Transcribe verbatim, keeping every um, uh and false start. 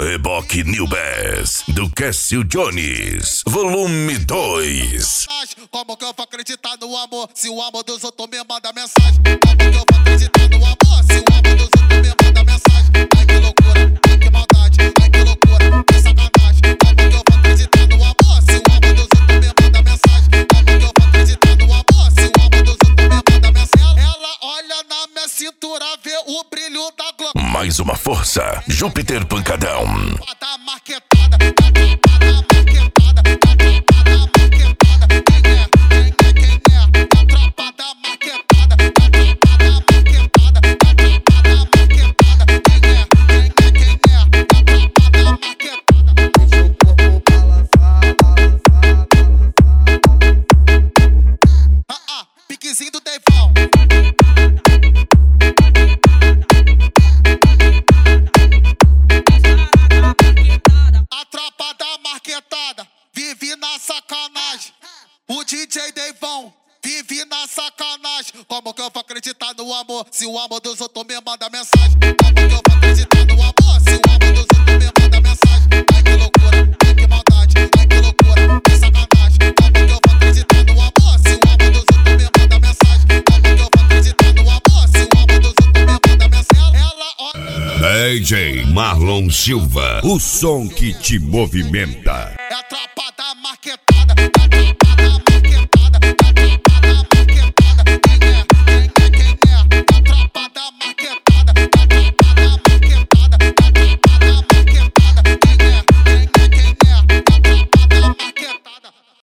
Reboque New Bass, do Cássio Jones, volume dois. Como que eu vou acreditar no amor se o amor dos outros me manda mensagem? Como que eu vou acreditar no amor se o amor dos outros me manda mensagem? Ai que loucura, ai que maldade, ai que loucura, que sacanagem. Como que eu vou acreditar no amor se o amor dos outros me manda mensagem? Como que eu vou acreditar no amor se o amor dos outros me manda mensagem? Ela olha na minha cintura, vê o brilho da glória. Mais uma força, Júpiter Pancadão. Tá marquetada, tá marquetada, tá marquetada. Quem é? Quem é? Quem é? A tropa da marquetada, a tropa da marquetada, a tropa da marquetada. Quem é? Quem é? Quem é? A tropa da marquetada. Deixa o corpo balançar, balançar, balançar. Ah, ah, piquezinho do Deivão. Vive na sacanagem, o D J Deivão vive na sacanagem. Como que eu vou acreditar no amor se o amor dos outros me manda mensagem? Como que eu vou acreditar no amor se o amor dos outros me manda mensagem? Ai que loucura, ai que maldade, ai que loucura, que sacanagem. Como que eu vou acreditar no amor se o amor dos outros me manda mensagem? Como que eu vou acreditar no amor se o amor dos outros me manda mensagem? Ela olha... D J Marlon Silva, o som que te movimenta.